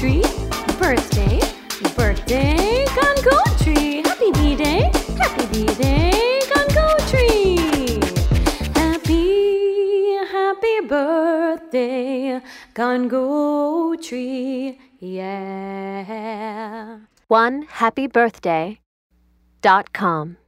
tree. Birthday, birthday, gone go tree. Happy B-Day, gone go tree. Happy birthday, gone go tree, yeah. OneHappyBirthday.com